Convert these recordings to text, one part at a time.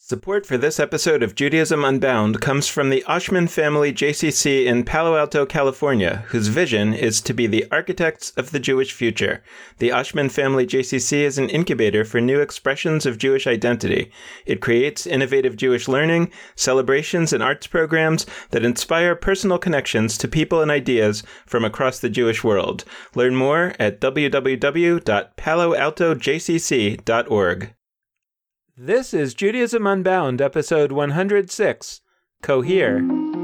Support for this episode of Judaism Unbound comes from the Oshman Family JCC in Palo Alto, California, whose vision is to be the architects of the Jewish future. The Oshman Family JCC is an incubator for new expressions of Jewish identity. It creates innovative Jewish learning, celebrations, and arts programs that inspire personal connections to people and ideas from across the Jewish world. Learn more at www.paloaltojcc.org. This is Judaism Unbound, episode 106, Cohere.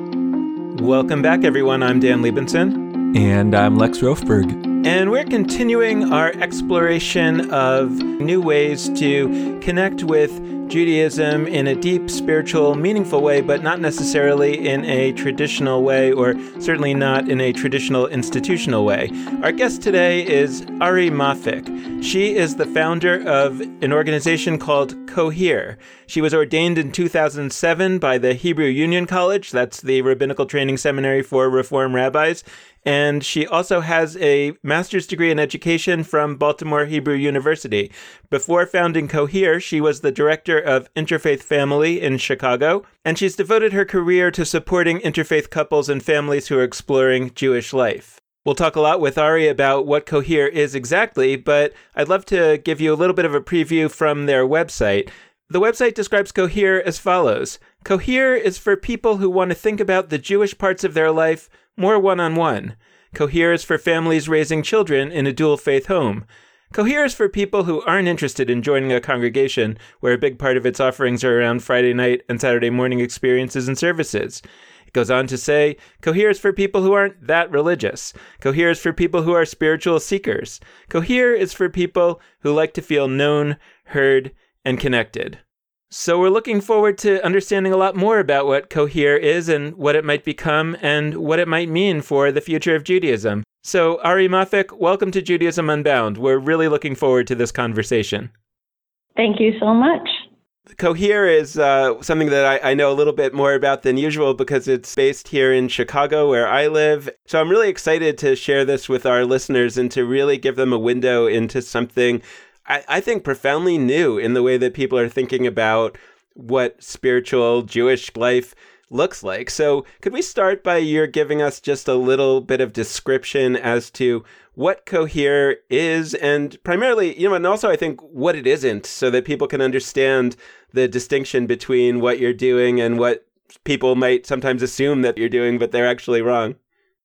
Welcome back, everyone. I'm Dan Liebenson. And I'm Lex Rofberg. And we're continuing our exploration of new ways to connect with Judaism in a deep, spiritual, meaningful way, but not necessarily in a traditional way, or certainly not in a traditional institutional way. Our guest today is Ari Mafik. She is the founder of an organization called Cohere. She was ordained in 2007 by the Hebrew Union College. That's the rabbinical training seminary for Reform rabbis. And she also has a master's degree in education from Baltimore Hebrew University. Before founding Cohere, she was the director of Interfaith Family in Chicago, and she's devoted her career to supporting interfaith couples and families who are exploring Jewish life. We'll talk a lot with Ari about what Cohere is exactly, but I'd love to give you a little bit of a preview from their website. The website describes Cohere as follows. Cohere is for people who want to think about the Jewish parts of their life more one-on-one. Cohere is for families raising children in a dual-faith home. Cohere is for people who aren't interested in joining a congregation where a big part of its offerings are around Friday night and Saturday morning experiences and services. It goes on to say, Cohere is for people who aren't that religious. Cohere is for people who are spiritual seekers. Cohere is for people who like to feel known, heard, and connected. So we're looking forward to understanding a lot more about what Cohere is and what it might become and what it might mean for the future of Judaism. So Ari Mafik, welcome to Judaism Unbound. We're really looking forward to this conversation. Thank you so much. Cohere is something that I know a little bit more about than usual because it's based here in Chicago where I live. So I'm really excited to share this with our listeners and to really give them a window into something I think profoundly new in the way that people are thinking about what spiritual Jewish life looks like. So could we start by your giving us just a little bit of description as to what Cohere is and primarily, and also I think what it isn't so that people can understand the distinction between what you're doing and what people might sometimes assume that you're doing, but they're actually wrong.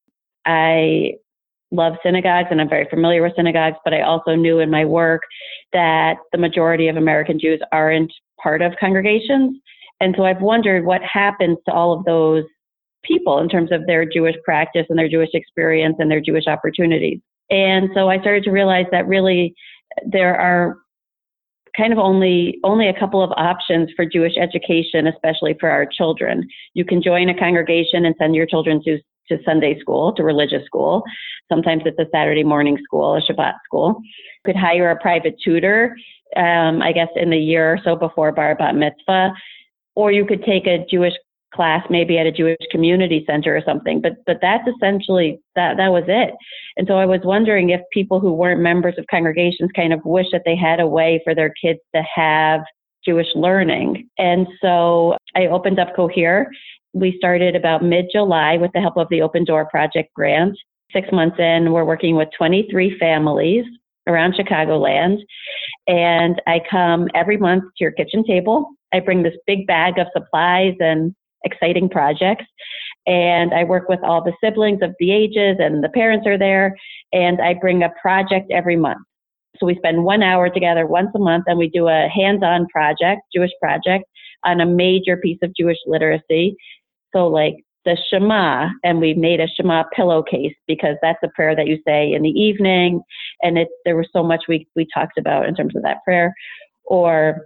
I love synagogues and I'm very familiar with synagogues, but I also knew in my work that the majority of American Jews aren't part of congregations. And so I've wondered what happens to all of those people in terms of their Jewish practice and their Jewish experience and their Jewish opportunities. And so I started to realize that really there are kind of only a couple of options for Jewish education, especially for our children. You can join a congregation and send your children to Sunday school, to religious school. Sometimes it's a Saturday morning school, a Shabbat school. You could hire a private tutor, I guess in the year or so before Bar Bat Mitzvah, or you could take a Jewish class maybe at a Jewish community center or something. But that's essentially, that was it. And so I was wondering if people who weren't members of congregations kind of wish that they had a way for their kids to have Jewish learning. And so I opened up Cohere. We started about mid-July with the help of the Open Door Project grant. 6 months in, we're working with 23 families around Chicagoland. And I come every month to your kitchen table. I bring this big bag of supplies and exciting projects. And I work with all the siblings of the ages and the parents are there. And I bring a project every month. So we spend 1 hour together once a month and we do a hands-on project, Jewish project, on a major piece of Jewish literacy. So like the Shema, and we made a Shema pillowcase because that's a prayer that you say in the evening. And there was so much we talked about in terms of that prayer. Or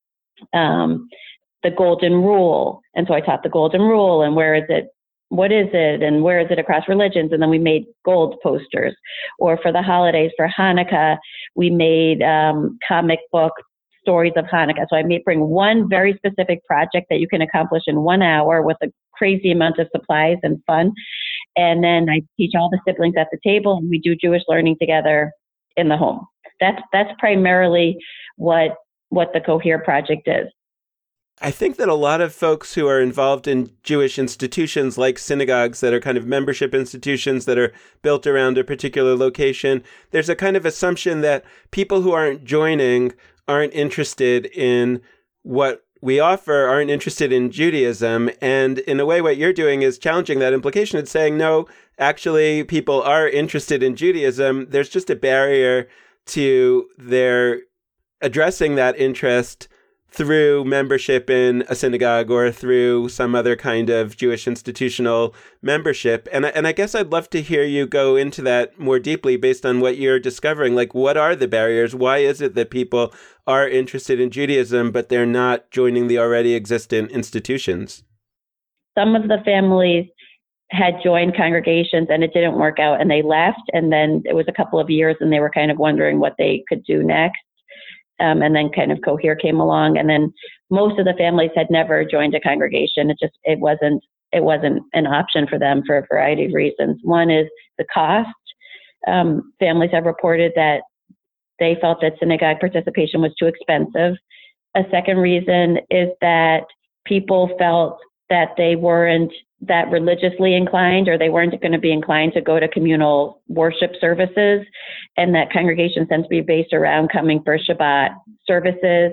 the Golden Rule. And so I taught the Golden Rule and where is it, what is it, and where is it across religions? And then we made gold posters. Or for the holidays, for Hanukkah, we made comic book stories of Hanukkah. So I may bring one very specific project that you can accomplish in 1 hour with a crazy amount of supplies and fun. And then I teach all the siblings at the table and we do Jewish learning together in the home. That's primarily what the Cohere project is. I think that a lot of folks who are involved in Jewish institutions like synagogues that are kind of membership institutions that are built around a particular location, there's a kind of assumption that people who aren't joining aren't interested in what we offer, aren't interested in Judaism. And in a way, what you're doing is challenging that implication and saying, no, actually, people are interested in Judaism. There's just a barrier to their addressing that interest through membership in a synagogue or through some other kind of Jewish institutional membership. And I guess I'd love to hear you go into that more deeply based on what you're discovering. Like, what are the barriers? Why is it that people are interested in Judaism, but they're not joining the already existent institutions? Some of the families had joined congregations and it didn't work out and they left. And then it was a couple of years and they were kind of wondering what they could do next. And then kind of Cohere came along, and then most of the families had never joined a congregation. It wasn't an option for them for a variety of reasons. One is the cost. Families have reported that they felt that synagogue participation was too expensive. A second reason is that people felt that they weren't that religiously inclined, or they weren't going to be inclined to go to communal worship services, and that congregations tend to be based around coming for Shabbat services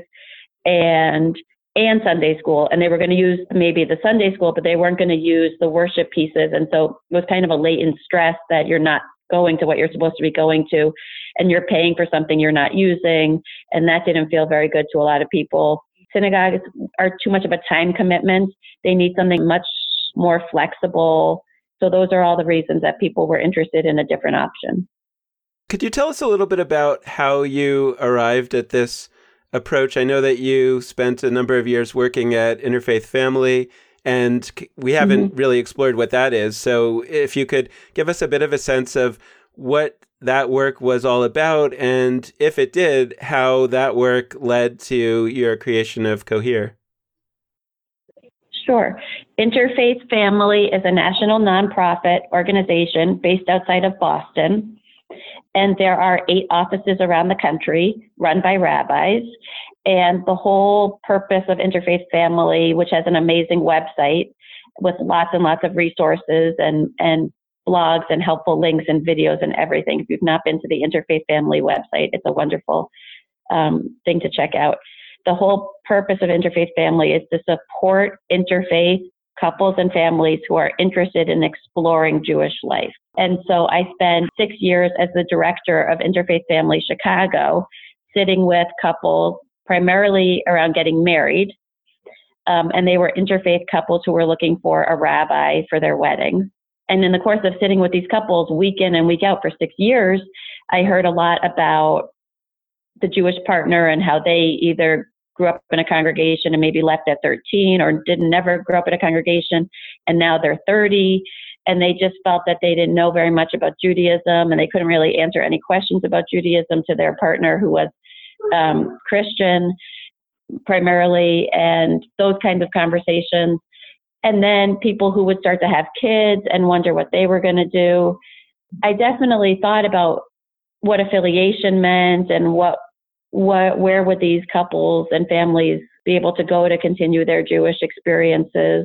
and Sunday school. And they were going to use maybe the Sunday school, but they weren't going to use the worship pieces. And so it was kind of a latent stress that you're not going to what you're supposed to be going to, and you're paying for something you're not using. And that didn't feel very good to a lot of people. Synagogues are too much of a time commitment. They need something much more flexible. So those are all the reasons that people were interested in a different option. Could you tell us a little bit about how you arrived at this approach? I know that you spent a number of years working at Interfaith Family, and we haven't really explored what that is. So if you could give us a bit of a sense of what that work was all about, and if it did, how that work led to your creation of Cohere. Sure. Interfaith Family is a national nonprofit organization based outside of Boston. And there are 8 offices around the country run by rabbis. And the whole purpose of Interfaith Family, which has an amazing website with lots and lots of resources and blogs and helpful links and videos and everything. If you've not been to the Interfaith Family website, it's a wonderful thing to check out. The whole purpose of Interfaith Family is to support interfaith couples and families who are interested in exploring Jewish life. And so I spent 6 years as the director of Interfaith Family Chicago, sitting with couples primarily around getting married. And they were interfaith couples who were looking for a rabbi for their wedding. And in the course of sitting with these couples week in and week out for 6 years, I heard a lot about the Jewish partner and how they either grew up in a congregation and maybe left at 13, or never grew up in a congregation and now they're 30, and they just felt that they didn't know very much about Judaism and they couldn't really answer any questions about Judaism to their partner who was Christian primarily, and those kinds of conversations. And then people who would start to have kids and wonder what they were going to do. I definitely thought about what affiliation meant and where would these couples and families be able to go to continue their Jewish experiences,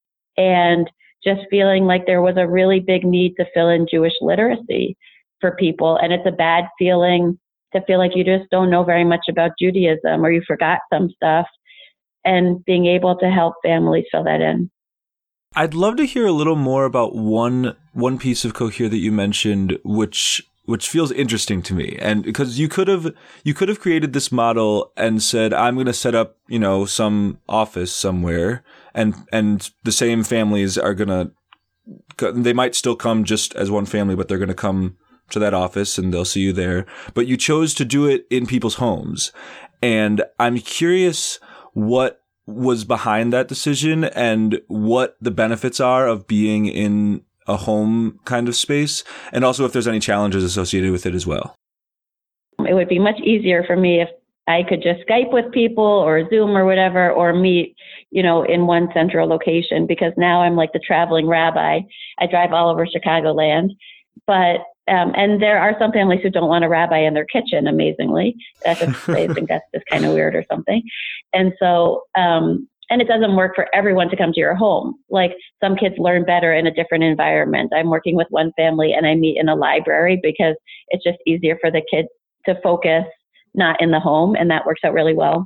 and just feeling like there was a really big need to fill in Jewish literacy for people. And it's a bad feeling to feel like you just don't know very much about Judaism or you forgot some stuff, and being able to help families fill that in. I'd love to hear a little more about one piece of Cohere that you mentioned, which feels interesting to me. And because you could have created this model and said, I'm going to set up, some office somewhere, and the same families are going to, they might still come just as one family, but they're going to come to that office and they'll see you there. But you chose to do it in people's homes. And I'm curious what was behind that decision and what the benefits are of being in a home kind of space, and also if there's any challenges associated with it as well. It would be much easier for me if I could just Skype with people or Zoom or whatever, or meet, in one central location, because now I'm like the traveling rabbi. I drive all over Chicagoland, but and there are some families who don't want a rabbi in their kitchen, amazingly. They think that's just kind of weird or something. And so And it doesn't work for everyone to come to your home. Like some kids learn better in a different environment. I'm working with one family and I meet in a library because it's just easier for the kids to focus not in the home. And that works out really well.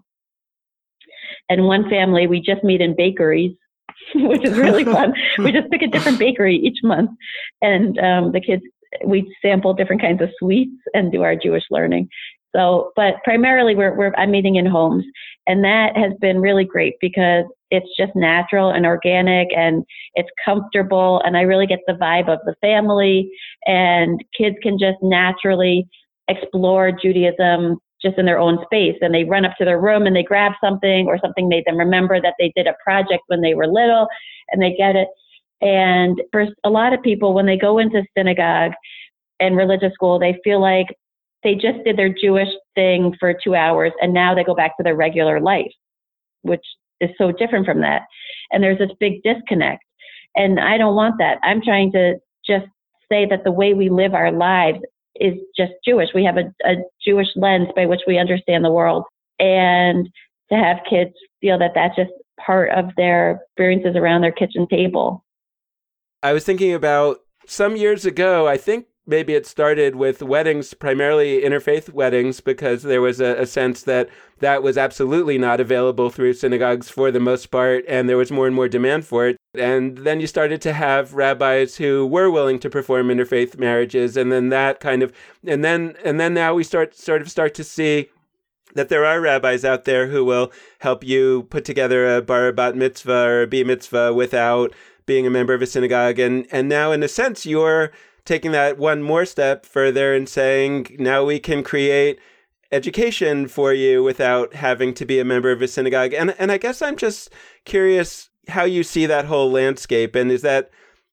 And one family, we just meet in bakeries, which is really fun. We just pick a different bakery each month. And the kids, we sample different kinds of sweets and do our Jewish learning. So, but primarily I'm meeting in homes, and that has been really great because it's just natural and organic and it's comfortable. And I really get the vibe of the family, and kids can just naturally explore Judaism just in their own space. And they run up to their room and they grab something, or something made them remember that they did a project when they were little, and they get it. And for a lot of people, when they go into synagogue and religious school, they feel like they just did their Jewish thing for 2 hours and now they go back to their regular life, which is so different from that. And there's this big disconnect. And I don't want that. I'm trying to just say that the way we live our lives is just Jewish. We have a Jewish lens by which we understand the world. And to have kids feel that that's just part of their experiences around their kitchen table. I was thinking about some years ago, I think maybe it started with weddings, primarily interfaith weddings, because there was a sense that that was absolutely not available through synagogues for the most part, and there was more and more demand for it. And then you started to have rabbis who were willing to perform interfaith marriages, and then that kind of, and then now we start to see that there are rabbis out there who will help you put together a bar bat mitzvah or a bar mitzvah without being a member of a synagogue. And now, in a sense, you're taking that one more step further and saying, now we can create education for you without having to be a member of a synagogue. And I guess I'm just curious how you see that whole landscape, and is that,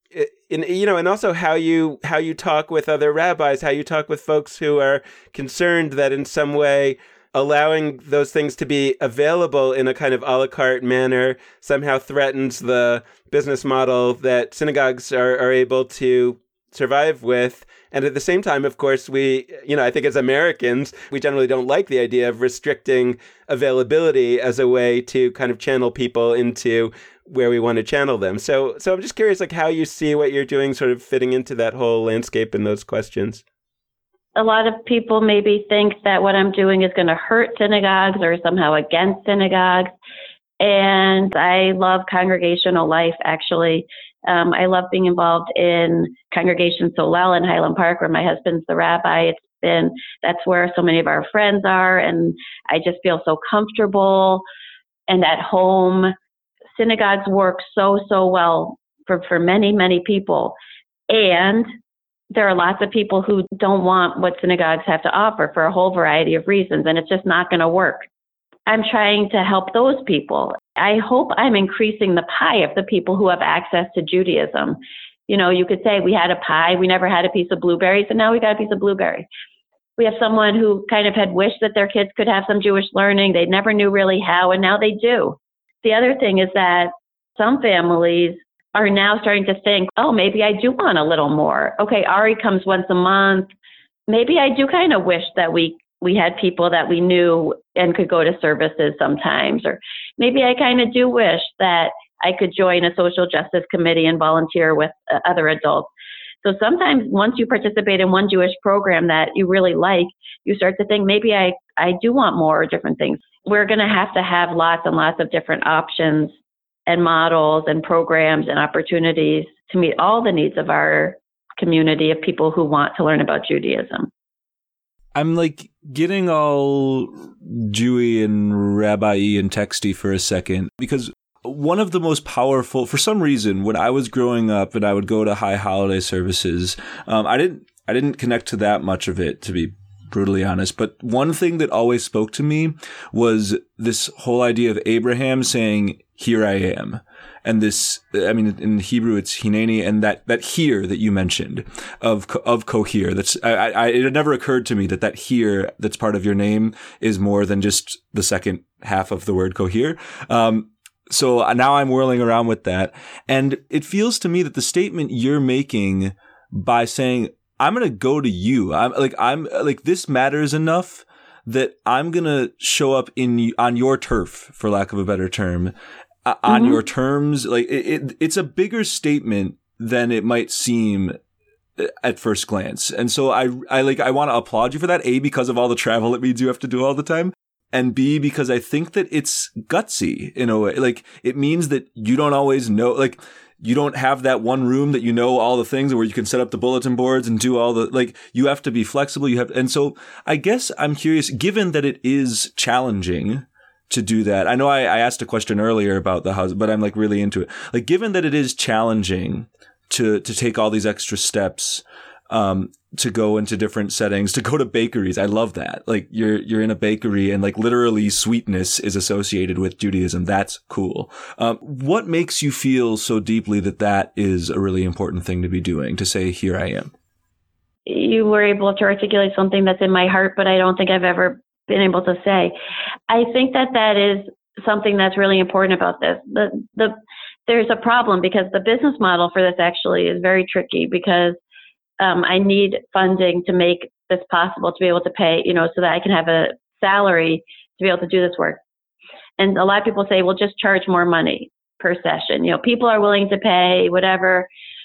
and also how you talk with other rabbis, how you talk with folks who are concerned that in some way allowing those things to be available in a kind of a la carte manner somehow threatens the business model that synagogues are able to survive with. And at the same time, of course, I think as Americans, we generally don't like the idea of restricting availability as a way to kind of channel people into where we want to channel them. So I'm just curious, like, how you see what you're doing sort of fitting into that whole landscape and those questions. A lot of people maybe think that what I'm doing is going to hurt synagogues or somehow against synagogues. And I love congregational life, actually. I love being involved in Congregation Solel in Highland Park, where my husband's the rabbi. That's where so many of our friends are, and I just feel so comfortable and at home. Synagogues work so well for many, many people. And there are lots of people who don't want what synagogues have to offer for a whole variety of reasons, and it's just not going to work. I'm trying to help those people. I hope I'm increasing the pie of the people who have access to Judaism. You could say we had a pie, we never had a piece of blueberries, and now we got a piece of blueberry. We have someone who kind of had wished that their kids could have some Jewish learning. They never knew really how, and now they do. The other thing is that some families are now starting to think, oh, maybe I do want a little more. Okay, Ari comes once a month. Maybe I do kind of wish that we had people that we knew and could go to services sometimes. Or maybe I kind of do wish that I could join a social justice committee and volunteer with other adults. So sometimes once you participate in one Jewish program that you really like, you start to think, maybe I do want more different things. We're going to have lots and lots of different options and models and programs and opportunities to meet all the needs of our community of people who want to learn about Judaism. I'm like getting all Jewy and rabbi-y and texty for a second, because one of the most powerful, for some reason, when I was growing up and I would go to high holiday services, I didn't connect to that much of it, to be brutally honest. But one thing that always spoke to me was this whole idea of Abraham saying, "Here I am." And this, I mean, in Hebrew, it's hineni, and that here that you mentioned of cohere. It had never occurred to me that here that's part of your name is more than just the second half of the word cohere. So now I'm whirling around with that. And it feels to me that the statement you're making by saying, I'm going to go to you, I'm like, this matters enough that I'm going to show up on your turf, for lack of a better term, on your terms. Like it's a bigger statement than it might seem at first glance. And so I want to applaud you for that. A, because of all the travel it means you have to do all the time. And B, because I think that it's gutsy in a way. Like, it means that you don't always know, like, you don't have that one room that you know all the things where you can set up the bulletin boards and do all the, like, you have to be flexible. And so I guess I'm curious, given that it is challenging to do that. I know I asked a question earlier about the house, but I'm like really into it. Like, given that it is challenging to take all these extra steps, to go into different settings, to go to bakeries. I love that. Like, you're in a bakery and like literally sweetness is associated with Judaism. That's cool. What makes you feel so deeply that is a really important thing to be doing, to say, here I am? You were able to articulate something that's in my heart, but I don't think I've ever been able to say. I think that is something that's really important about this. There's a problem because the business model for this actually is very tricky because I need funding to make this possible, to be able to pay, so that I can have a salary to be able to do this work. And a lot of people say, well, just charge more money per session. People are willing to pay whatever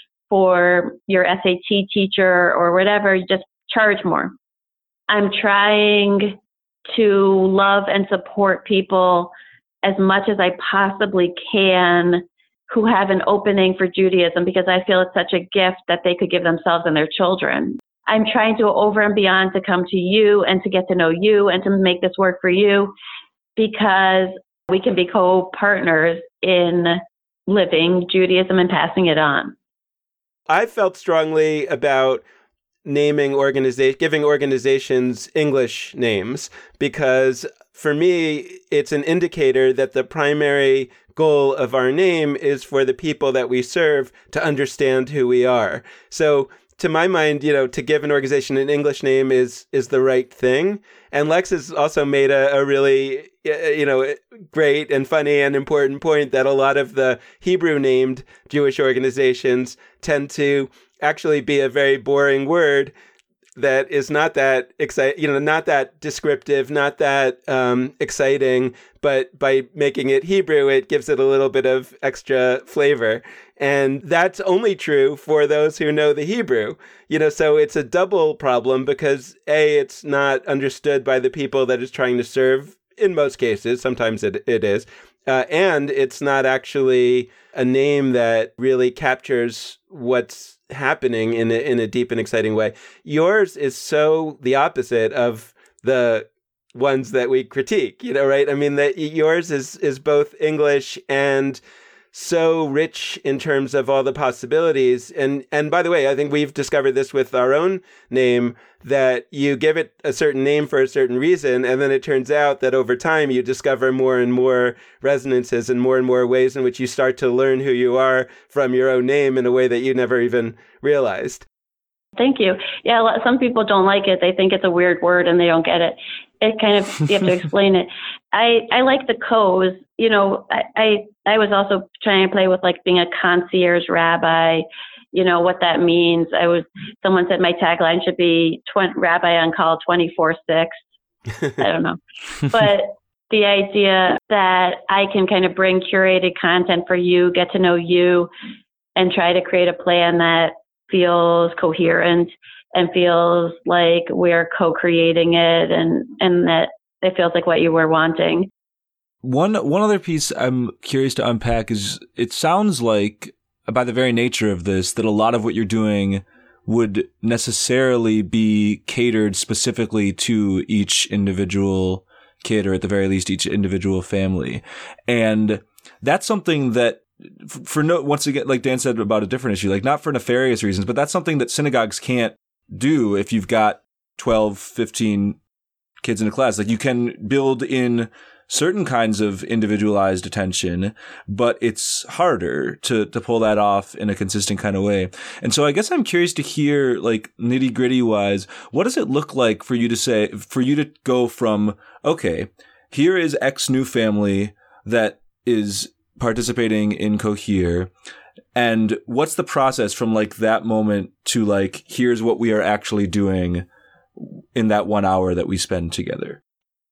for your SAT teacher or whatever, just charge more. I'm trying to love and support people as much as I possibly can who have an opening for Judaism, because I feel it's such a gift that they could give themselves and their children. I'm trying to go over and beyond to come to you and to get to know you and to make this work for you, because we can be co-partners in living Judaism and passing it on. I felt strongly about giving organizations English names, because for me, it's an indicator that the primary goal of our name is for the people that we serve to understand who we are. So to my mind, to give an organization an English name is the right thing. And Lex has also made a really, great and funny and important point that a lot of the Hebrew named Jewish organizations tend to actually be a very boring word that is not that not that descriptive, not that exciting, but by making it Hebrew, it gives it a little bit of extra flavor. And that's only true for those who know the Hebrew, so it's a double problem because A, it's not understood by the people that it's trying to serve in most cases. Sometimes it is. And it's not actually a name that really captures what's happening in a deep and exciting way. Yours is so the opposite of the ones that we critique, right? I mean, that yours is both English and so rich in terms of all the possibilities. And by the way, I think we've discovered this with our own name, that you give it a certain name for a certain reason, and then it turns out that over time you discover more and more resonances and more ways in which you start to learn who you are from your own name in a way that you never even realized. Thank you. Yeah, some people don't like it. They think it's a weird word and they don't get it. It kind of, you have to explain it. I like the co's. I was also trying to play with like being a concierge rabbi, what that means. Someone said my tagline should be Rabbi on call 24/6. I don't know. But the idea that I can kind of bring curated content for you, get to know you, and try to create a plan that feels coherent and feels like we're co-creating it and that it feels like what you were wanting. One other piece I'm curious to unpack is it sounds like, by the very nature of this, that a lot of what you're doing would necessarily be catered specifically to each individual kid, or at the very least each individual family. And that's something that, once again, like Dan said about a different issue, like not for nefarious reasons, but that's something that synagogues can't do if you've got 12, 15 kids in a class. Like, you can build in certain kinds of individualized attention, but it's harder to pull that off in a consistent kind of way. And so I guess I'm curious to hear, like, nitty gritty wise, what does it look like for you to go from, okay, here is X new family that is participating in Cohere, and what's the process from like that moment to like, here's what we are actually doing in that 1 hour that we spend together?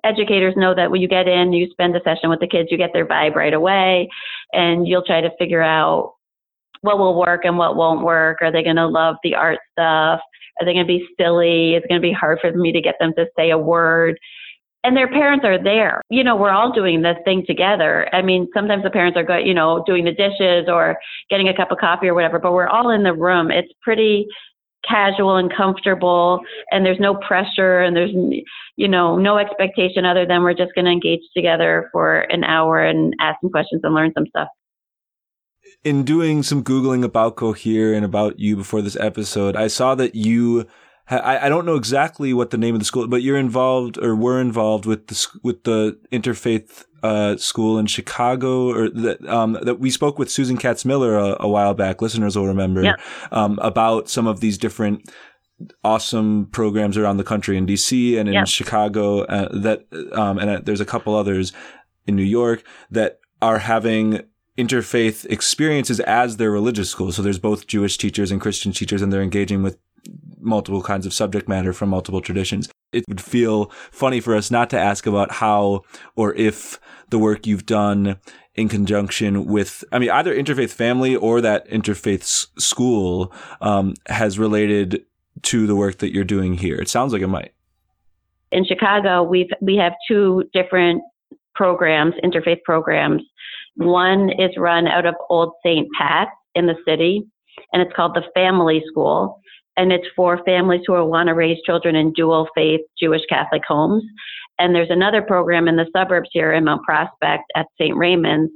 educators know that when you get in, you spend a session with the kids, you get their vibe right away, and you'll try to figure out what will work and what won't work. Are they going to love the art stuff? Are they going to be silly? Is it going to be hard for me to get them to say a word? And their parents are there. We're all doing this thing together. I mean, sometimes the parents are doing the dishes or getting a cup of coffee or whatever, but we're all in the room. It's pretty casual and comfortable, and there's no pressure, and there's, no expectation other than we're just going to engage together for an hour and ask some questions and learn some stuff. In doing some Googling about Cohere and about you before this episode, I saw that you, I don't know exactly what the name of the school, but you're involved or were involved with the interfaith school in Chicago, or that we spoke with Susan Katz Miller a while back. Listeners will remember. Yeah. About some of these different awesome programs around the country in DC and in Chicago. And there's a couple others in New York that are having interfaith experiences as their religious school. So there's both Jewish teachers and Christian teachers, and they're engaging with multiple kinds of subject matter from multiple traditions. It would feel funny for us not to ask about how or if the work you've done in conjunction with, either Interfaith Family or that Interfaith school has related to the work that you're doing here. It sounds like it might. In Chicago, we have two different programs, interfaith programs. One is run out of Old St. Pat's in the city, and it's called the Family School. And it's for families who want to raise children in dual faith Jewish Catholic homes. And there's another program in the suburbs here in Mount Prospect at St. Raymond's.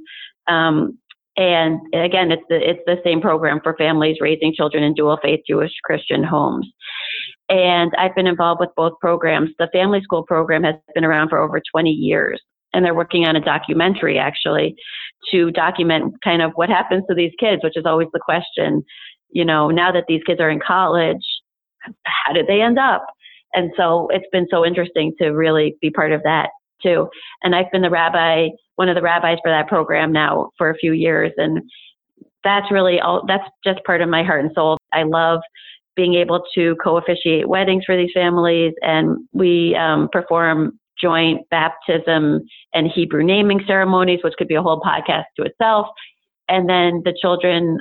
And again, it's the same program for families raising children in dual faith Jewish Christian homes. And I've been involved with both programs. The Family School program has been around for over 20 years. And they're working on a documentary, actually, to document kind of what happens to these kids, which is always the question. Now that these kids are in college, how did they end up? And so it's been so interesting to really be part of that too. And I've been one of the rabbis for that program now for a few years. And that's just part of my heart and soul. I love being able to co-officiate weddings for these families. And we perform joint baptism and Hebrew naming ceremonies, which could be a whole podcast to itself. And then the children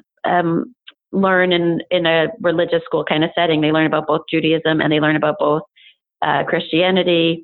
learn in a religious school kind of setting. They learn about both Judaism and they learn about both Christianity.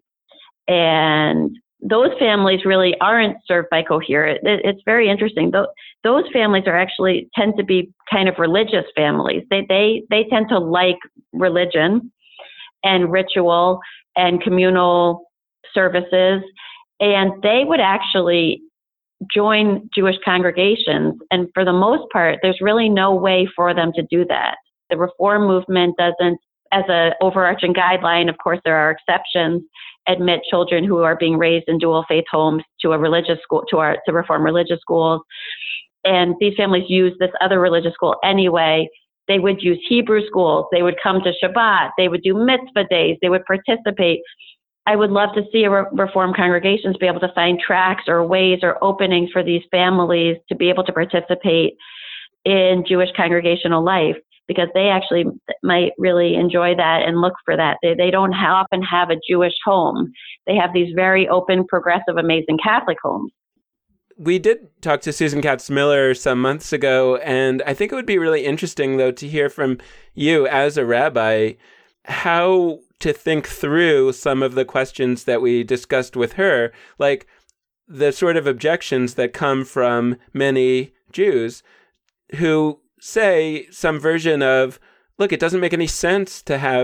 And those families really aren't served by Cohere. It's very interesting. Those families tend to be kind of religious families. They tend to like religion and ritual and communal services, and they would actually join Jewish congregations. And for the most part, there's really no way for them to do that. The Reform movement doesn't, as an overarching guideline, of course there are exceptions, admit children who are being raised in dual faith homes to a religious school, to Reform religious schools. And these families use this other religious school anyway. They would use Hebrew schools. They would come to Shabbat. They would do mitzvah days. They would participate. I would love to see Reform congregations be able to find tracks or ways or openings for these families to be able to participate in Jewish congregational life, because they actually might really enjoy that and look for that. They don't often have a Jewish home. They have these very open, progressive, amazing Catholic homes. We did talk to Susan Katz Miller some months ago, and I think it would be really interesting, though, to hear from you as a rabbi how to think through some of the questions that we discussed with her, like the sort of objections that come from many Jews who say some version of, look, it doesn't make any sense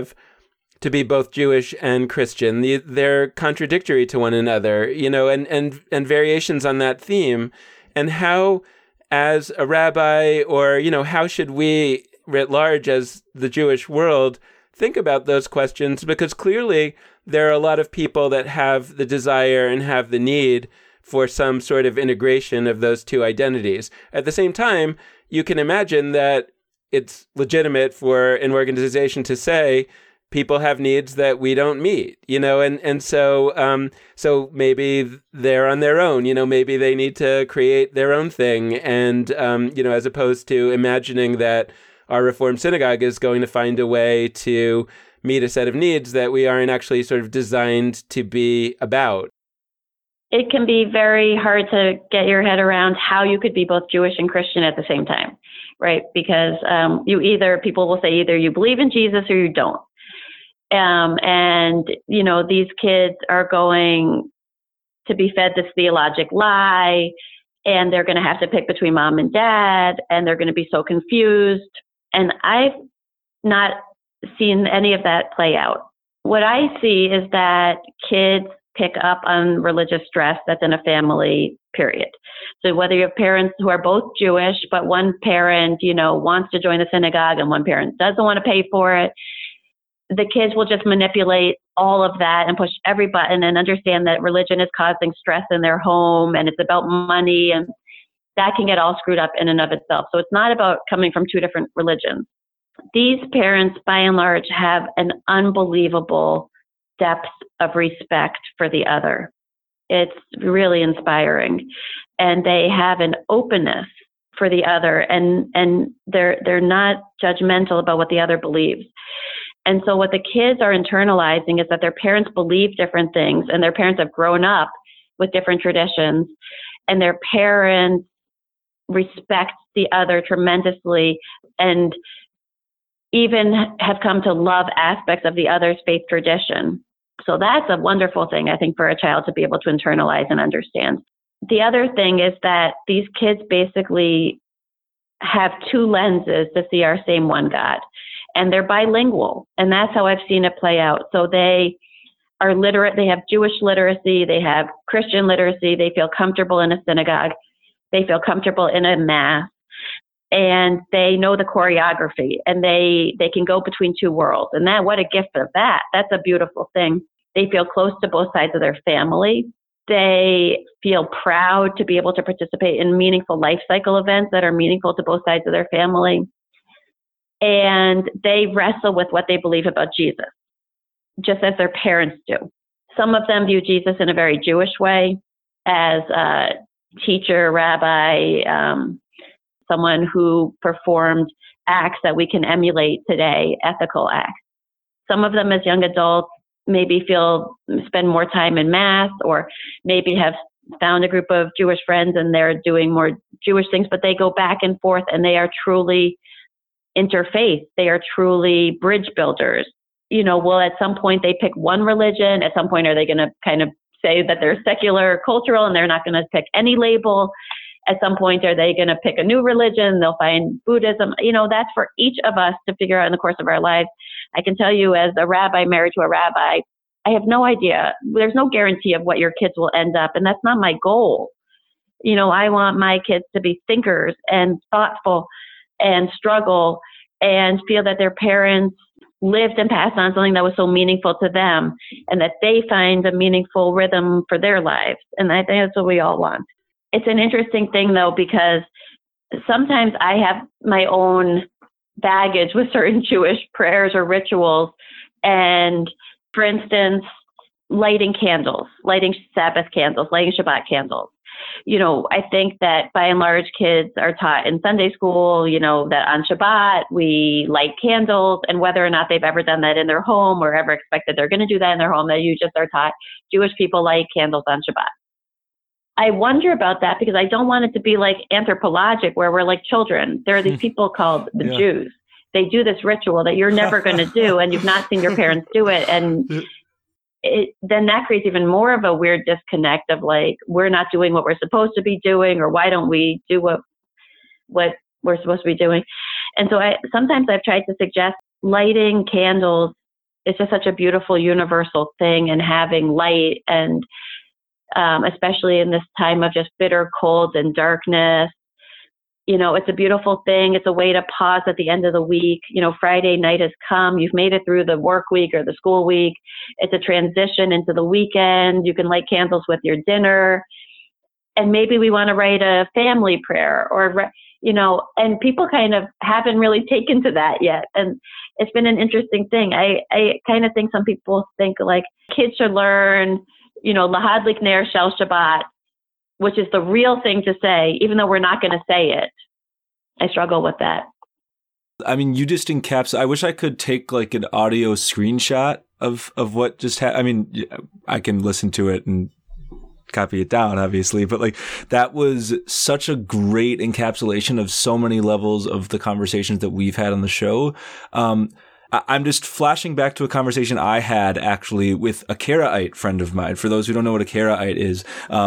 to be both Jewish and Christian. They're contradictory to one another, and variations on that theme. And how, as a rabbi, or, how should we writ large as the Jewish world think about those questions? Because clearly there are a lot of people that have the desire and have the need for some sort of integration of those two identities. At the same time, you can imagine that it's legitimate for an organization to say people have needs that we don't meet, and so maybe they're on their own, maybe they need to create their own thing, and as opposed to imagining that our Reform synagogue is going to find a way to meet a set of needs that we aren't actually sort of designed to be about. it can be very hard to get your head around how you could be both Jewish and Christian at the same time, right? Because people will say either you believe in Jesus or you don't. And, these kids are going to be fed this theologic lie, and they're going to have to pick between mom and dad, and they're going to be so confused. And I've not seen any of that play out. What I see is that kids pick up on religious stress that's in a family, period. So whether you have parents who are both Jewish, but one parent, wants to join the synagogue and one parent doesn't want to pay for it, the kids will just manipulate all of that and push every button and understand that religion is causing stress in their home and it's about money, and that can get all screwed up in and of itself. So it's not about coming from two different religions. These parents, by and large, have an unbelievable depth of respect for the other. It's really inspiring. And they have an openness for the other, and they're not judgmental about what the other believes. And so what the kids are internalizing is that their parents believe different things, and their parents have grown up with different traditions, and their parents respect the other tremendously and even have come to love aspects of the other's faith tradition. So that's a wonderful thing, I think, for a child to be able to internalize and understand. The other thing is that these kids basically have two lenses to see our same one God. And they're bilingual. And that's how I've seen it play out. So they are literate. They have Jewish literacy. They have Christian literacy. They feel comfortable in a synagogue. They feel comfortable in a mass. And they know the choreography. And they can go between two worlds. And what a gift of that. That's a beautiful thing. They feel close to both sides of their family. They feel proud to be able to participate in meaningful life cycle events that are meaningful to both sides of their family. And they wrestle with what they believe about Jesus, just as their parents do. Some of them view Jesus in a very Jewish way, as a teacher, rabbi, someone who performed acts that we can emulate today, ethical acts. Some of them as young adults maybe spend more time in mass, or maybe have found a group of Jewish friends and they're doing more Jewish things, but they go back and forth, and they are truly interfaith. They are truly bridge builders. Will at some point they pick one religion? At some point, are they going to kind of say that they're secular, cultural, and they're not going to pick any label? At some point, are they going to pick a new religion? They'll find Buddhism. That's for each of us to figure out in the course of our lives. I can tell you, as a rabbi married to a rabbi, I have no idea. There's no guarantee of what your kids will end up, and that's not my goal. I want my kids to be thinkers and thoughtful and struggle and feel that their parents lived and passed on something that was so meaningful to them, and that they find a meaningful rhythm for their lives. And I think that's what we all want. It's an interesting thing, though, because sometimes I have my own baggage with certain Jewish prayers or rituals. And for instance, lighting candles, lighting Sabbath candles, lighting Shabbat candles. I think that by and large kids are taught in Sunday school, that on Shabbat we light candles, and whether or not they've ever done that in their home or ever expected they're going to do that in their home, that you just are taught Jewish people light candles on Shabbat. I wonder about that because I don't want it to be like anthropologic where we're like children. There are these people called the Jews. They do this ritual that you're never going to do, and you've not seen your parents do it. And then that creates even more of a weird disconnect of like, we're not doing what we're supposed to be doing, or why don't we do what we're supposed to be doing? And so sometimes I've tried to suggest lighting candles is just such a beautiful universal thing, and having light, and especially in this time of just bitter cold and darkness, it's a beautiful thing. It's a way to pause at the end of the week. Friday night has come. You've made it through the work week or the school week. It's a transition into the weekend. You can light candles with your dinner. And maybe we want to write a family prayer, or, and people kind of haven't really taken to that yet. And it's been an interesting thing. I kind of think some people think like kids should learn, Lahad Likner Shel Shabbat, which is the real thing to say, even though we're not going to say it. I struggle with that. I mean, you just I wish I could take like an audio screenshot of what just happened. I mean, I can listen to it and copy it down, obviously, but like that was such a great encapsulation of so many levels of the conversations that we've had on the show. I'm just flashing back to a conversation I had actually with a Karaite friend of mine. For those who don't know what a Karaite is,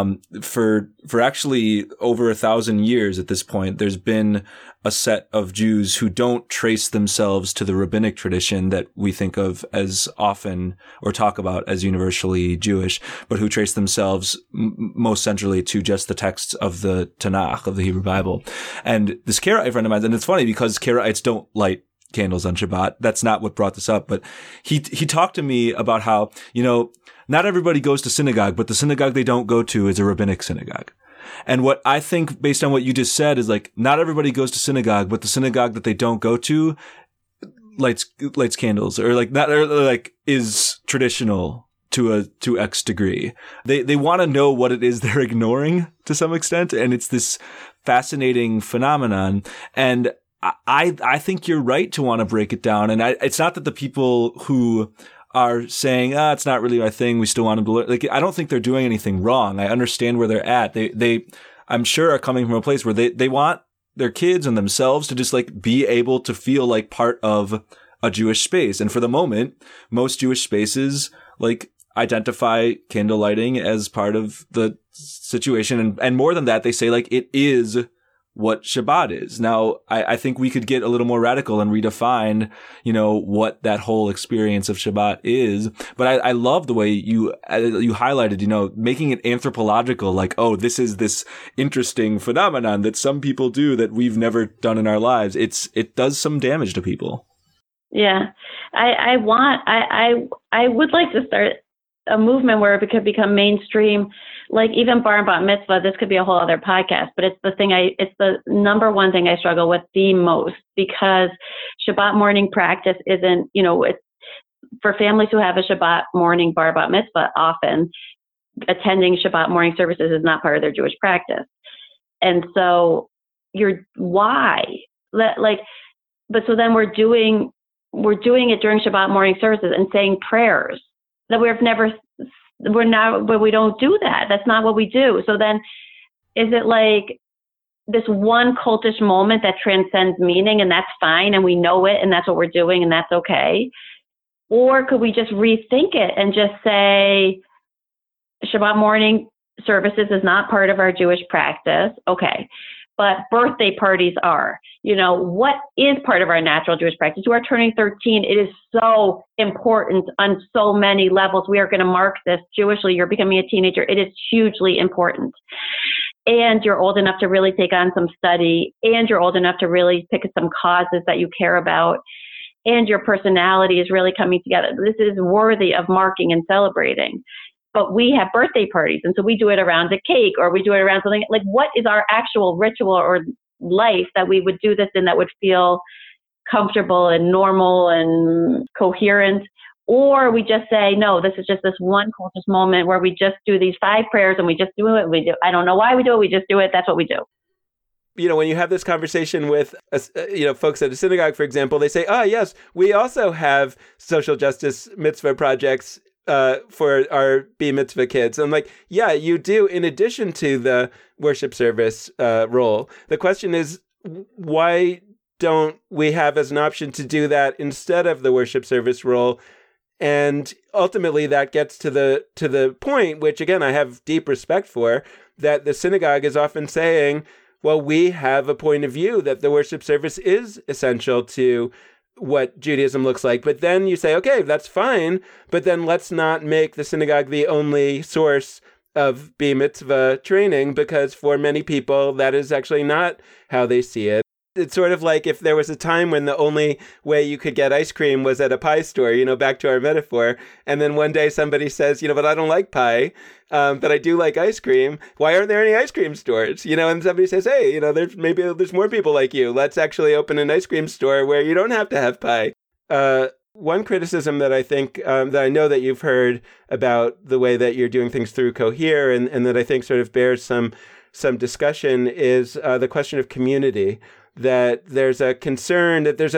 for actually over 1,000 years at this point, there's been a set of Jews who don't trace themselves to the rabbinic tradition that we think of as often or talk about as universally Jewish, but who trace themselves most centrally to just the texts of the Tanakh, of the Hebrew Bible. And this Karaite friend of mine, and it's funny because Karaites don't light candles on Shabbat. That's not what brought this up, but he talked to me about how, not everybody goes to synagogue, but the synagogue they don't go to is a rabbinic synagogue. And what I think, based on what you just said, is like, not everybody goes to synagogue, but the synagogue that they don't go to lights candles, or like not, or like is traditional to X degree. They want to know what it is they're ignoring to some extent, and it's this fascinating phenomenon. And I think you're right to want to break it down. And it's not that the people who are saying, it's not really our thing, we still want them to learn. Like, I don't think they're doing anything wrong. I understand where they're at. They I'm sure are coming from a place where they want their kids and themselves to just like be able to feel like part of a Jewish space. And for the moment, most Jewish spaces like identify candle lighting as part of the situation. And more than that, they say like it is what Shabbat is. Now, I think we could get a little more radical and redefine, what that whole experience of Shabbat is. But I love the way you highlighted, making it anthropological, like, oh, this is this interesting phenomenon that some people do that we've never done in our lives. It does some damage to people. Yeah. I would like to start a movement where it could become mainstream, like even bar and bat mitzvah. This could be a whole other podcast, but it's the number one thing I struggle with the most, because Shabbat morning practice isn't, it's for families who have a Shabbat morning bar bat mitzvah, often attending Shabbat morning services is not part of their Jewish practice. And so why? But so then we're doing it during Shabbat morning services and saying prayers that but we don't do that. That's not what we do. So then is it like this one cultish moment that transcends meaning, and that's fine, and we know it, and that's what we're doing, and that's okay? Or could we just rethink it and just say Shabbat morning services is not part of our Jewish practice? Okay. But birthday parties are, what is part of our natural Jewish practice? You are turning 13. It is so important on so many levels. We are going to mark this Jewishly. You're becoming a teenager. It is hugely important. And you're old enough to really take on some study, and you're old enough to really pick some causes that you care about, and your personality is really coming together. This is worthy of marking and celebrating. But we have birthday parties, and so we do it around a cake, or we do it around something like, what is our actual ritual or life that we would do this in that would feel comfortable and normal and coherent? Or we just say, no, this is just this one cultus moment where we just do these 5 prayers and we just do it. I don't know why we do it. We just do it. That's what we do. When you have this conversation with, folks at a synagogue, for example, they say, yes, we also have social justice mitzvah projects for our B mitzvah kids. I'm like, yeah, you do, in addition to the worship service role. The question is, why don't we have as an option to do that instead of the worship service role? And ultimately that gets to the point, which again, I have deep respect for, that the synagogue is often saying, well, we have a point of view that the worship service is essential to what Judaism looks like. But then you say, okay, that's fine, but then let's not make the synagogue the only source of B mitzvah training, because for many people, that is actually not how they see it. It's sort of like if there was a time when the only way you could get ice cream was at a pie store, back to our metaphor. And then one day somebody says, but I don't like pie, but I do like ice cream. Why aren't there any ice cream stores? And somebody says, hey, there's more people like you. Let's actually open an ice cream store where you don't have to have pie. One criticism that I think, that I know that you've heard about the way that you're doing things through Cohere, and that I think sort of bears some discussion, is the question of community. that there's a concern that there's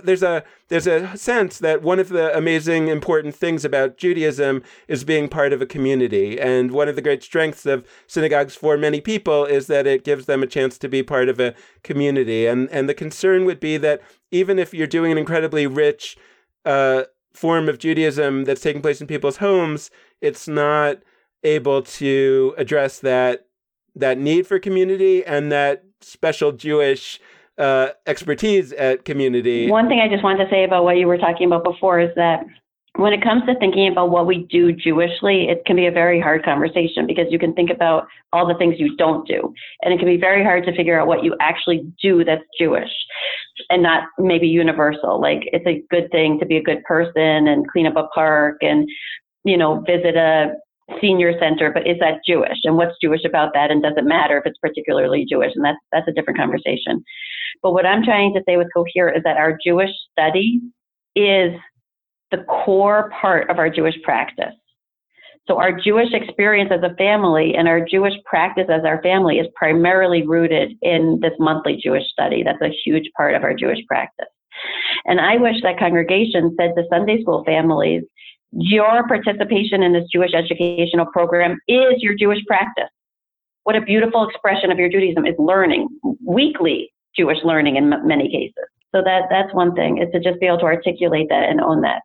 a sense that one of the amazing important things about Judaism is being part of a community. And one of the great strengths of synagogues for many people is that it gives them a chance to be part of a community. And the concern would be that even if you're doing an incredibly rich form of Judaism that's taking place in people's homes, it's not able to address that need for community and that special Jewish expertise at community. One thing I just wanted to say about what you were talking about before is that when it comes to thinking about what we do Jewishly, it can be a very hard conversation because you can think about all the things you don't do. And it can be very hard to figure out what you actually do that's Jewish and not maybe universal. Like, it's a good thing to be a good person and clean up a park and, visit a senior center, but is that Jewish? And what's Jewish about that? And does it matter if it's particularly Jewish? And that's a different conversation. But what I'm trying to say with Cohere is that our Jewish study is the core part of our Jewish practice. So our Jewish experience as a family and our Jewish practice as our family is primarily rooted in this monthly Jewish study. That's a huge part of our Jewish practice. And I wish that congregation said to Sunday school families, your participation in this Jewish educational program is your Jewish practice. What a beautiful expression of your Judaism is learning, weekly Jewish learning in many cases. So that's one thing, is to just be able to articulate that and own that.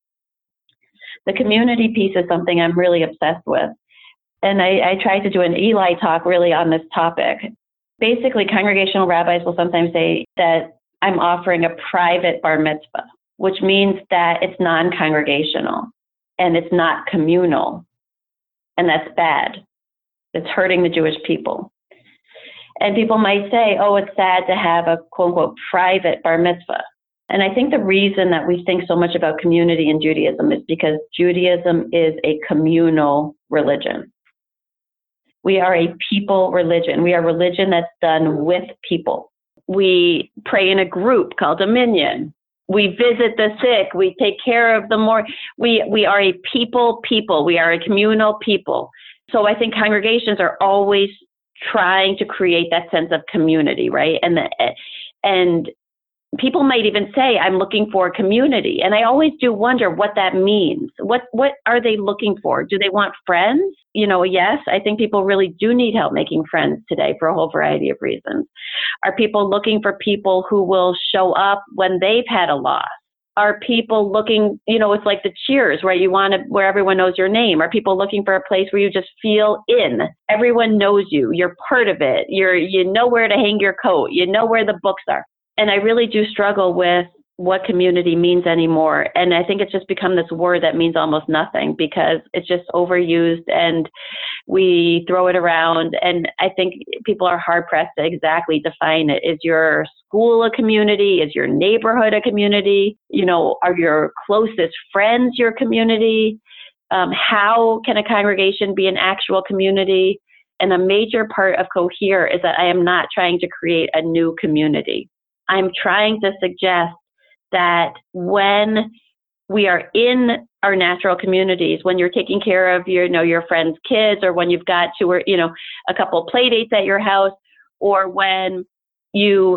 The community piece is something I'm really obsessed with. And I tried to do an Eli talk really on this topic. Basically, congregational rabbis will sometimes say that I'm offering a private bar mitzvah, which means that it's non-congregational and it's not communal. And that's bad. It's hurting the Jewish people. And people might say, oh, it's sad to have a quote unquote private bar mitzvah. And I think the reason that we think so much about community in Judaism is because Judaism is a communal religion. We are a people religion. We are a religion that's done with people. We pray in a group called a minyan. We visit the sick. We take care of the more. We are a people. We are a communal people. So I think congregations are always trying to create that sense of community, right? And people might even say, I'm looking for a community. And I always do wonder what that means. What are they looking for? Do they want friends? Yes, I think people really do need help making friends today for a whole variety of reasons. Are people looking for people who will show up when they've had a loss? Are people looking, it's like the Cheers, where everyone knows your name. Are people looking for a place where you just feel in? Everyone knows you. You're part of it. You know where to hang your coat. You know where the books are. And I really do struggle with what community means anymore. And I think it's just become this word that means almost nothing because it's just overused and we throw it around. And I think people are hard pressed to exactly define it. Is your school a community? Is your neighborhood a community? Are your closest friends your community? How can a congregation be an actual community? And a major part of Cohere is that I am not trying to create a new community. I'm trying to suggest that when we are in our natural communities, when you're taking care of your friends' kids, or when you've got a couple of play dates at your house, or when you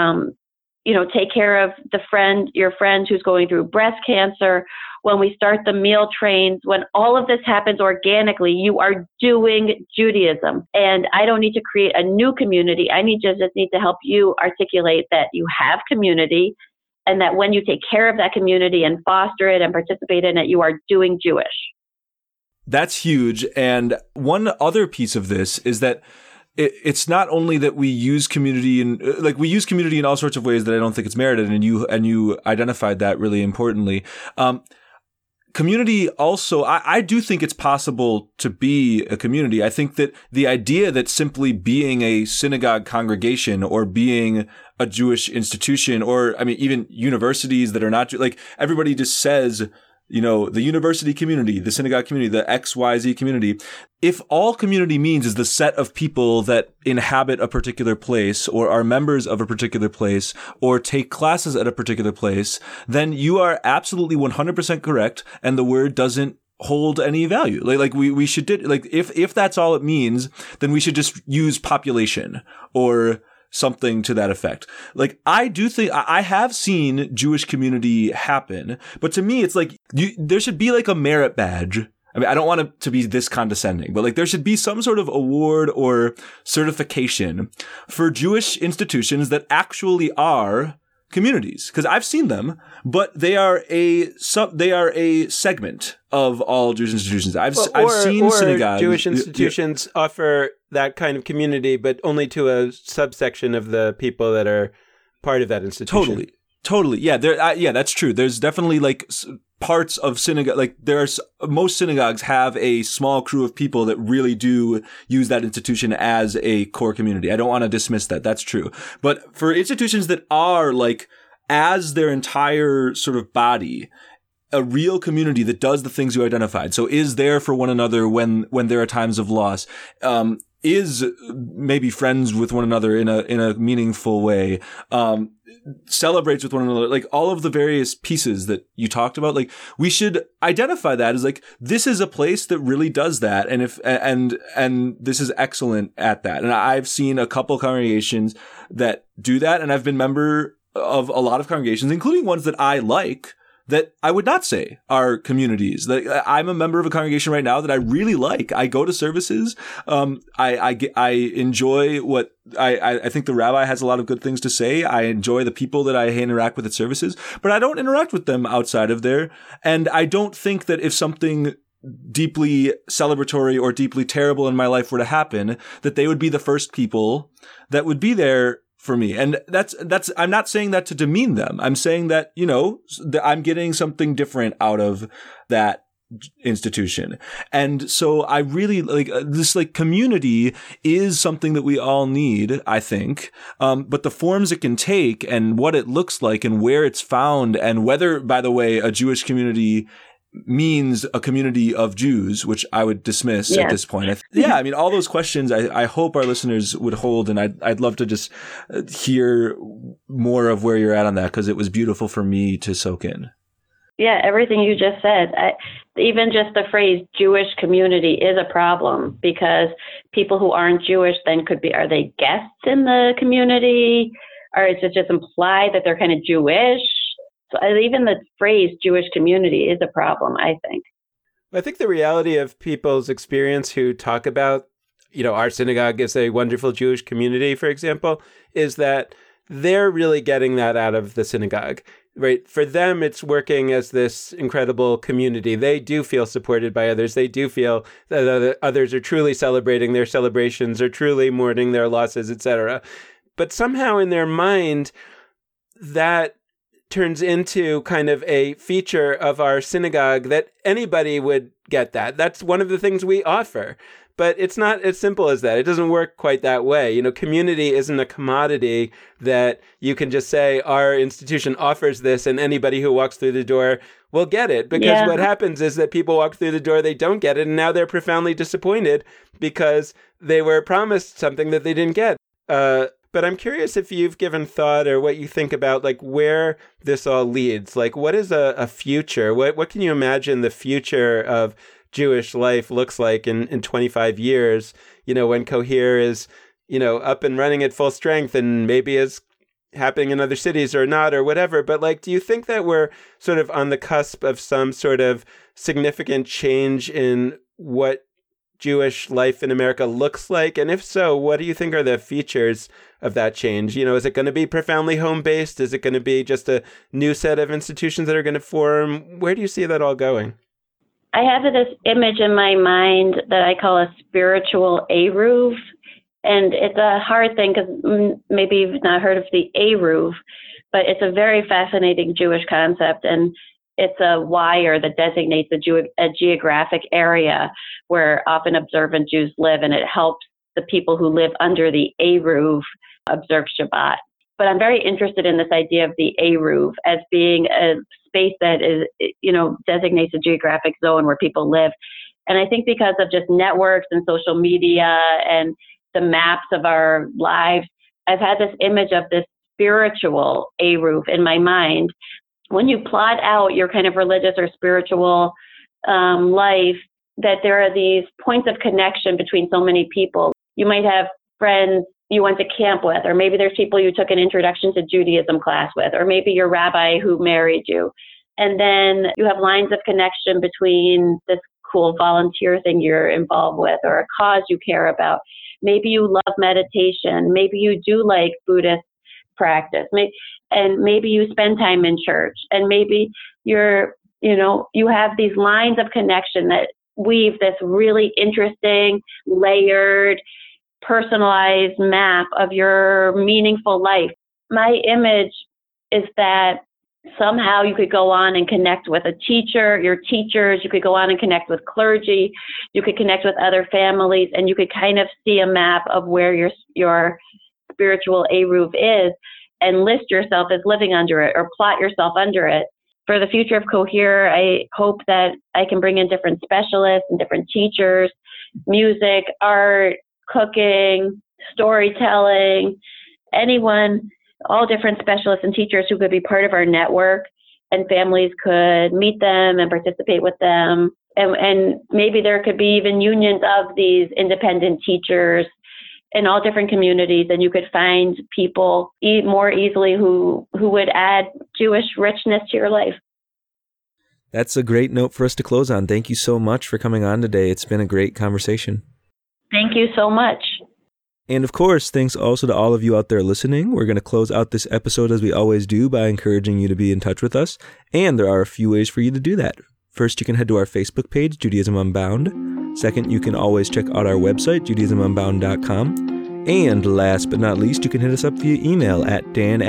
take care of your friend who's going through breast cancer, when we start the meal trains, when all of this happens organically, you are doing Judaism. And I don't need to create a new community. I just need to help you articulate that you have community, and that when you take care of that community and foster it and participate in it, you are doing Jewish. That's huge. And one other piece of this is that it's not only that we use community in all sorts of ways that I don't think it's merited. And you identified that really importantly. Community also, I do think it's possible to be a community. I think that the idea that simply being a synagogue congregation or being a Jewish institution, or even universities that are not, like, everybody just says, the university community, the synagogue community, the XYZ community. If all community means is the set of people that inhabit a particular place or are members of a particular place or take classes at a particular place, then you are absolutely 100% correct. And the word doesn't hold any value. Like we should, if that's all it means, then we should just use population or something to that effect. Like, I do think I have seen Jewish community happen, but to me, it's like there should be like a merit badge. I mean, I don't want it to be this condescending, but like there should be some sort of award or certification for Jewish institutions that actually are communities, because I've seen them, but they are a segment of all Jewish institutions. I've seen synagogues. Jewish institutions offer that kind of community, but only to a subsection of the people that are part of that institution. Totally. Yeah, that's true. There's definitely like parts of synagogue, like most synagogues have a small crew of people that really do use that institution as a core community. I don't want to dismiss that. That's true. But for institutions that are like, as their entire sort of body, a real community that does the things you identified. So is there for one another when there are times of loss, is maybe friends with one another in a meaningful way, celebrates with one another, like all of the various pieces that you talked about. Like, we should identify that as like, this is a place that really does that. And this is excellent at that. And I've seen a couple congregations that do that. And I've been member of a lot of congregations, including ones that I like, that I would not say are communities. That I'm a member of a congregation right now that I really like. I go to services. I enjoy what I think the rabbi has a lot of good things to say. I enjoy the people that I interact with at services, but I don't interact with them outside of there. And I don't think that if something deeply celebratory or deeply terrible in my life were to happen, that they would be the first people that would be there for me. And that's, I'm not saying that to demean them. I'm saying that, I'm getting something different out of that institution. And so I really like this, like, community is something that we all need, I think. But the forms it can take and what it looks like and where it's found, and whether, by the way, a Jewish community means a community of Jews, which I would dismiss at this point. I mean, all those questions I hope our listeners would hold, and I'd love to just hear more of where you're at on that, because it was beautiful for me to soak in. Yeah, everything you just said. Even just the phrase Jewish community is a problem, because people who aren't Jewish then are they guests in the community? Or is it just implied that they're kind of Jewish? So even the phrase Jewish community is a problem, I think. I think the reality of people's experience who talk about, our synagogue is a wonderful Jewish community, for example, is that they're really getting that out of the synagogue, right? For them, it's working as this incredible community. They do feel supported by others. They do feel that others are truly celebrating their celebrations, or truly mourning their losses, etc. But somehow in their mind, that turns into kind of a feature of our synagogue that anybody would get that. That's one of the things we offer. But it's not as simple as that. It doesn't work quite that way. Community isn't a commodity that you can just say, our institution offers this and anybody who walks through the door will get it. Because what happens is that people walk through the door, they don't get it, and now they're profoundly disappointed because they were promised something that they didn't get. But I'm curious if you've given thought, or what you think about, like, where this all leads. Like, what is a future? What can you imagine the future of Jewish life looks like in 25 years, when Cohere is, up and running at full strength, and maybe is happening in other cities or not, or whatever. But, like, do you think that we're sort of on the cusp of some sort of significant change in what Jewish life in America looks like? And if so, what do you think are the features of that change? Is it going to be profoundly home-based? Is it going to be just a new set of institutions that are going to form? Where do you see that all going? I have this image in my mind that I call a spiritual Eruv. And it's a hard thing because maybe you've not heard of the Eruv, but it's a very fascinating Jewish concept. And it's a wire that designates a geographic area where often observant Jews live, and it helps the people who live under the Eruv observe Shabbat. But I'm very interested in this idea of the Eruv as being a space that is, designates a geographic zone where people live. And I think because of just networks and social media and the maps of our lives, I've had this image of this spiritual Eruv in my mind. When you plot out your kind of religious or spiritual life, that there are these points of connection between so many people. You might have friends you went to camp with, or maybe there's people you took an introduction to Judaism class with, or maybe your rabbi who married you. And then you have lines of connection between this cool volunteer thing you're involved with or a cause you care about. Maybe you love meditation. Maybe you do like Buddhist practice. And maybe you spend time in church. And maybe you have these lines of connection that weave this really interesting, layered, personalized map of your meaningful life. My image is that somehow you could go on and connect with a teacher, your teachers, you could go on and connect with clergy, you could connect with other families, and you could kind of see a map of where your spiritual eruv is and list yourself as living under it or plot yourself under it. For the future of Cohere, I hope that I can bring in different specialists and different teachers, music, art, cooking, storytelling, anyone, all different specialists and teachers who could be part of our network, and families could meet them and participate with them. And maybe there could be even unions of these independent teachers in all different communities, and you could find people more easily who would add Jewish richness to your life. That's a great note for us to close on. Thank you so much for coming on today. It's been a great conversation. Thank you so much. And of course, thanks also to all of you out there listening. We're going to close out this episode as we always do by encouraging you to be in touch with us. And there are a few ways for you to do that. First, you can head to our Facebook page, Judaism Unbound. Second, you can always check out our website, JudaismUnbound.com. And last but not least, you can hit us up via email at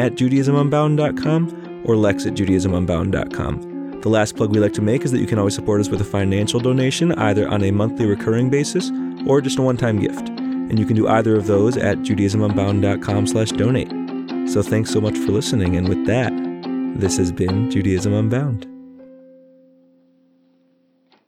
dan@JudaismUnbound.com or lex@JudaismUnbound.com. The last plug we like to make is that you can always support us with a financial donation, either on a monthly recurring basis or just a one-time gift. And you can do either of those at JudaismUnbound.com/donate. So thanks so much for listening. And with that, this has been Judaism Unbound.